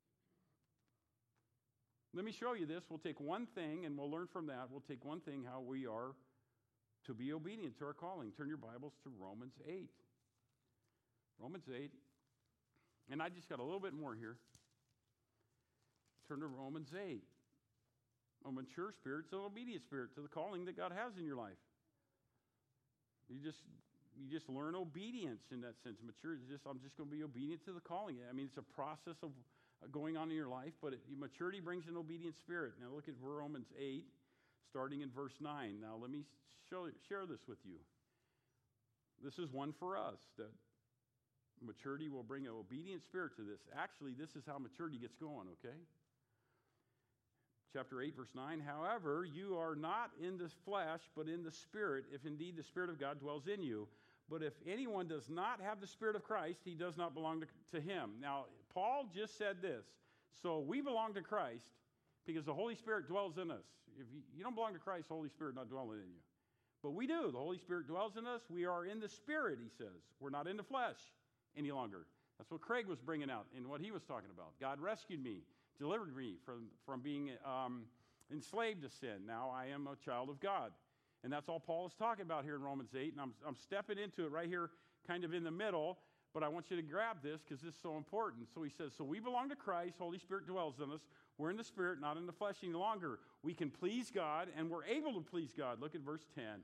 Let me show you this. We'll take one thing and we'll learn from that. We'll take one thing, how we are to be obedient to our calling. Turn your Bibles to Romans eight. Romans eight. And I just got a little bit more here. Turn to Romans eight. A mature spirit is an obedient spirit to the calling that God has in your life. You just you just learn obedience in that sense. Mature is just, I'm just going to be obedient to the calling. I mean, it's a process of going on in your life, but it, maturity brings an obedient spirit. Now look at Romans eight, starting in verse nine. Now let me show, share this with you. This is one for us, that maturity will bring an obedient spirit to this. Actually, this is how maturity gets going, okay? Chapter eight, verse nine, however, you are not in the flesh, but in the Spirit, if indeed the Spirit of God dwells in you. But if anyone does not have the Spirit of Christ, he does not belong to, to him. Now, Paul just said this. So we belong to Christ because the Holy Spirit dwells in us. If you, you don't belong to Christ, the Holy Spirit not dwelling in you. But we do. The Holy Spirit dwells in us. We are in the Spirit, he says. We're not in the flesh any longer. That's what Craig was bringing out in what he was talking about. God rescued me, delivered me from, from being um, enslaved to sin. Now I am a child of God. And that's all Paul is talking about here in Romans eight. And I'm, I'm stepping into it right here, kind of in the middle. But I want you to grab this because this is so important. So he says, so we belong to Christ. Holy Spirit dwells in us. We're in the Spirit, not in the flesh any longer. We can please God, and we're able to please God. Look at verse ten.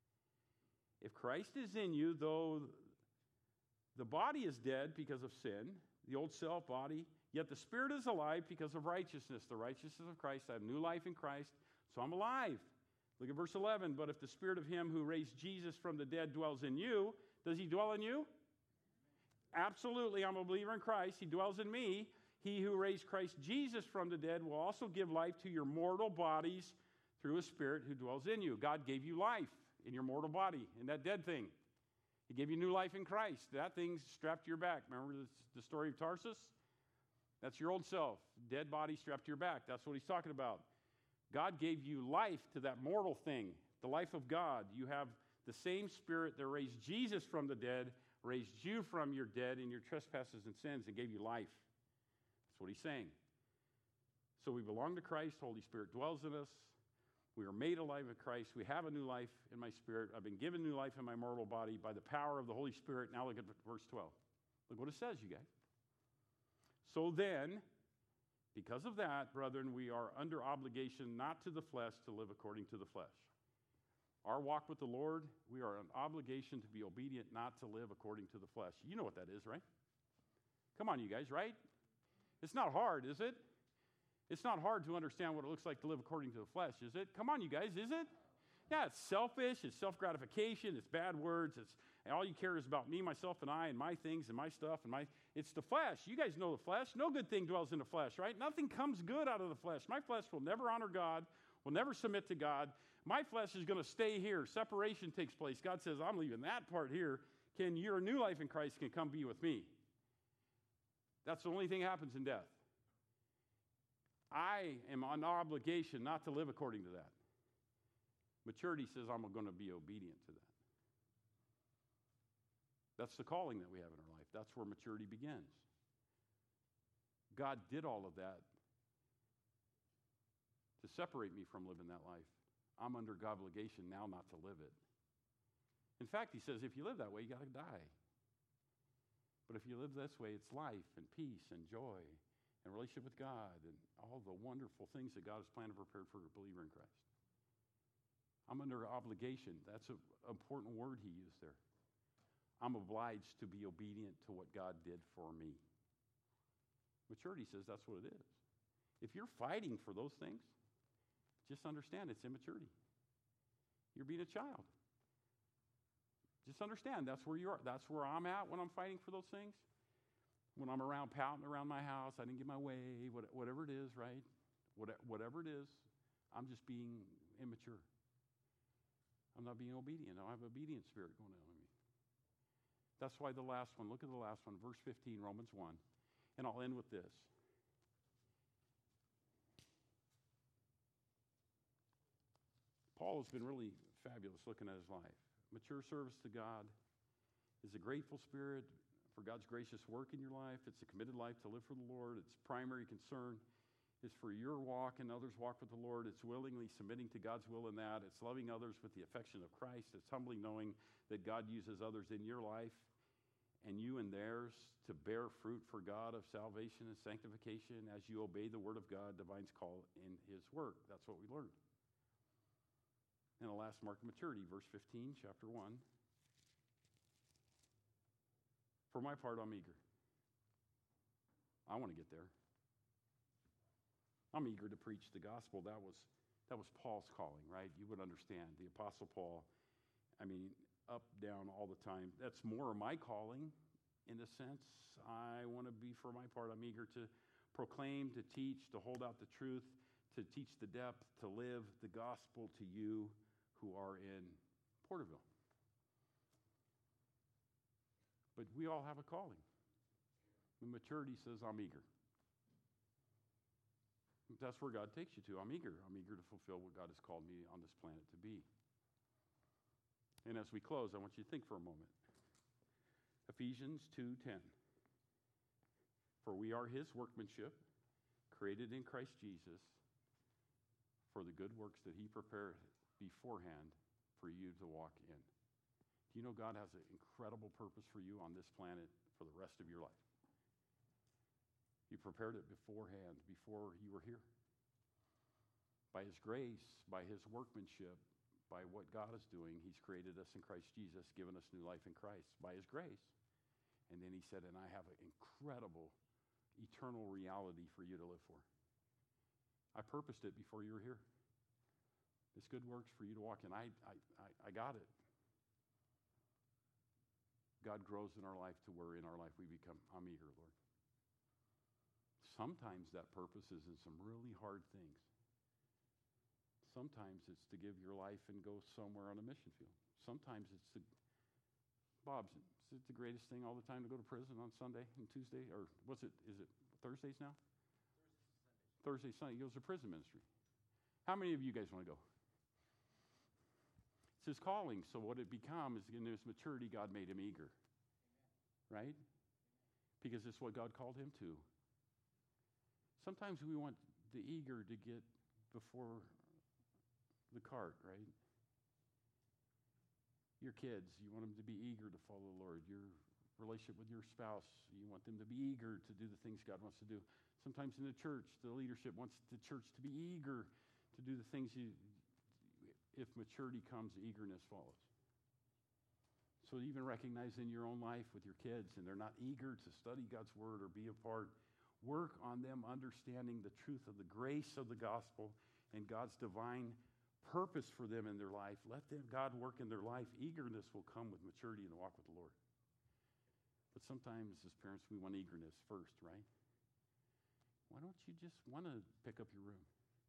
If Christ is in you, though the body is dead because of sin, the old self body, yet the Spirit is alive because of righteousness. The righteousness of Christ. I have new life in Christ, so I'm alive. Look at verse eleven. But if the Spirit of him who raised Jesus from the dead dwells in you, does he dwell in you? Absolutely, I'm a believer in Christ. He dwells in me. He who raised Christ Jesus from the dead will also give life to your mortal bodies through his Spirit who dwells in you. God gave you life in your mortal body, in that dead thing. He gave you new life in Christ. That thing's strapped to your back. Remember the, the story of Tarsus? That's your old self. Dead body strapped to your back. That's what he's talking about. God gave you life to that mortal thing, the life of God. You have the same Spirit that raised Jesus from the dead, raised you from your dead in your trespasses and sins, and gave you life. That's what he's saying. So we belong to Christ. Holy Spirit dwells in us. We are made alive in Christ. We have a new life in my spirit. I've been given new life in my mortal body by the power of the Holy Spirit. Now look at verse twelve. Look what it says, you guys. So then, because of that, brethren, we are under obligation not to the flesh to live according to the flesh. Our walk with the Lord, we are an obligation to be obedient, not to live according to the flesh. You know what that is, right? Come on, you guys, right? It's not hard, is it? It's not hard to understand what it looks like to live according to the flesh, is it? Come on, you guys, is it? Yeah, it's selfish, it's self-gratification, it's bad words, it's and all you care is about me, myself, and I, and my things, and my stuff, and my, it's the flesh. You guys know the flesh. No good thing dwells in the flesh, right? Nothing comes good out of the flesh. My flesh will never honor God, will never submit to God. My flesh is going to stay here. Separation takes place. God says, I'm leaving that part here. Can your new life in Christ can come be with me? That's the only thing that happens in death. I am on obligation not to live according to that. Maturity says I'm going to be obedient to that. That's the calling that we have in our life. That's where maturity begins. God did all of that to separate me from living that life. I'm under obligation now not to live it. In fact, he says, if you live that way, you got to die. But if you live this way, it's life and peace and joy and relationship with God and all the wonderful things that God has planned and prepared for a believer in Christ. I'm under obligation. That's an important word he used there. I'm obliged to be obedient to what God did for me. Maturity says that's what it is. If you're fighting for those things, just understand it's immaturity. You're being a child. Just understand that's where you are. That's where I'm at when I'm fighting for those things. When I'm around pouting around my house, I didn't get my way, whatever it is, right? Whatever it is, I'm just being immature. I'm not being obedient. I don't have an obedient spirit going on in me. That's why the last one, look at the last one, verse fifteen, Romans one. And I'll end with this. Paul has been really fabulous looking at his life. Mature service to God is a grateful spirit for God's gracious work in your life. It's a committed life to live for the Lord. Its primary concern is for your walk and others' walk with the Lord. It's willingly submitting to God's will in that. It's loving others with the affection of Christ. It's humbly knowing that God uses others in your life and you and theirs to bear fruit for God of salvation and sanctification as you obey the word of God, divine's call in his work. That's what we learned. And the last mark of maturity, verse fifteen, chapter one. For my part, I'm eager. I want to get there. I'm eager to preach the gospel. That was, that was Paul's calling, right? You would understand. The Apostle Paul, I mean, up, down, all the time. That's more of my calling, in a sense. I want to be, for my part, I'm eager to proclaim, to teach, to hold out the truth, to teach the depth, to live the gospel to you who are in Porterville. But we all have a calling. When maturity says, I'm eager. That's where God takes you to. I'm eager. I'm eager to fulfill what God has called me on this planet to be. And as we close, I want you to think for a moment. Ephesians two ten. For we are his workmanship, created in Christ Jesus, for the good works that he prepared beforehand for you to walk in. Do you know God has an incredible purpose for you on this planet for the rest of your life? He prepared it beforehand, before you were here. By his grace, by his workmanship, by what God is doing, he's created us in Christ Jesus, given us new life in Christ, by his grace. And then he said, and I have an incredible, eternal reality for you to live for. I purposed it before you were here. This good works for you to walk in. I, I, I, I got it. God grows in our life to where in our life we become, I'm eager, Lord. Sometimes that purpose is in some really hard things. Sometimes it's to give your life and go somewhere on a mission field. Sometimes it's to, Bob's, is it the greatest thing all the time to go to prison on Sunday and Tuesday? Or what's it, is it Thursdays now? Thursday, Sunday. He goes to prison ministry. How many of you guys want to go? It's his calling. So what it becomes, in his maturity, God made him eager. Right? Because it's what God called him to. Sometimes we want the eager to get before the cart, right? Your kids, you want them to be eager to follow the Lord. Your relationship with your spouse, you want them to be eager to do the things God wants to do. Sometimes in the church, the leadership wants the church to be eager to do the things you, if maturity comes, eagerness follows. So even recognize in your own life with your kids, and they're not eager to study God's word or be a part, work on them understanding the truth of the grace of the gospel and God's divine purpose for them in their life. Let them, God work in their life. Eagerness will come with maturity and walk with the Lord. But sometimes as parents, we want eagerness first, right? Why don't you just want to pick up your room?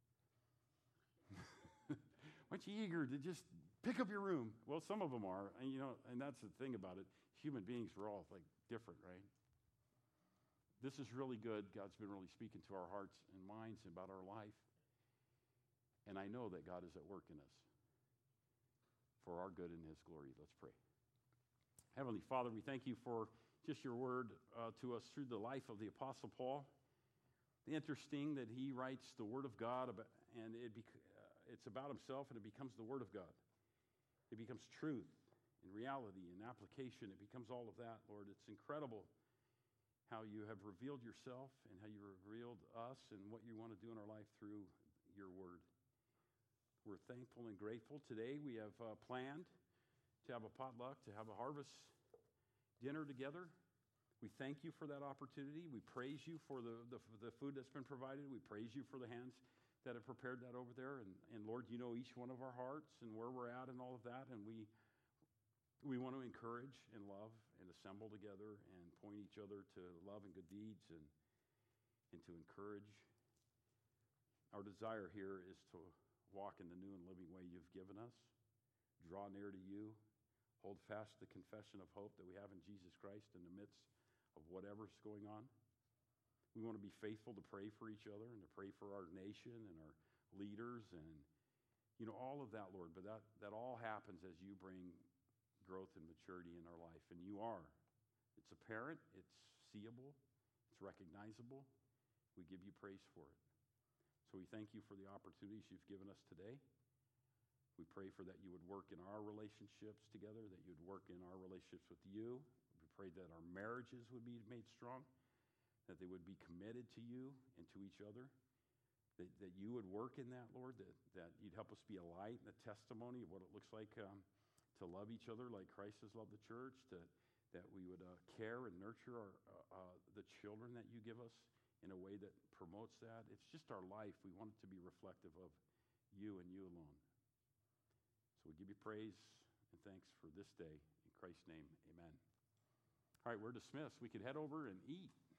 Why aren't you eager to just pick up your room? Well, some of them are, and you know, and that's the thing about it. Human beings, we're all like different, right? This is really good. God's been really speaking to our hearts and minds about our life. And I know that God is at work in us for our good and his glory. Let's pray. Heavenly Father, we thank you for just your word uh, to us through the life of the Apostle Paul. Interesting that he writes the word of God, about, and it bec- uh, it's about himself, and it becomes the word of God. It becomes truth and reality and application. It becomes all of that, Lord. It's incredible how you have revealed yourself and how you revealed us and what you want to do in our life through your word. We're thankful and grateful. Today we have uh, planned to have a potluck, to have a harvest dinner together. We thank you for that opportunity. We praise you for the, the, the food that's been provided. We praise you for the hands that have prepared that over there. And, and Lord, you know each one of our hearts and where we're at and all of that. And we we want to encourage and love and assemble together and point each other to love and good deeds and, and to encourage. Our desire here is to walk in the new and living way you've given us, draw near to you, hold fast the confession of hope that we have in Jesus Christ in the midst of whatever's going on. We want to be faithful to pray for each other and to pray for our nation and our leaders and, you know, all of that, Lord. But that, that all happens as you bring growth and maturity in our life. And you are. It's apparent. It's seeable. It's recognizable. We give you praise for it. So we thank you for the opportunities you've given us today. We pray for that you would work in our relationships together, that you'd work in our relationships with you. We pray that our marriages would be made strong, that they would be committed to you and to each other, that, that you would work in that, Lord, that, that you'd help us be a light and a testimony of what it looks like um, to love each other like Christ has loved the church, to, that we would uh, care and nurture our, uh, uh, the children that you give us in a way that promotes that. It's just our life. We want it to be reflective of you and you alone. So we give you praise and thanks for this day. In Christ's name, amen. All right, we're dismissed. We could head over and eat.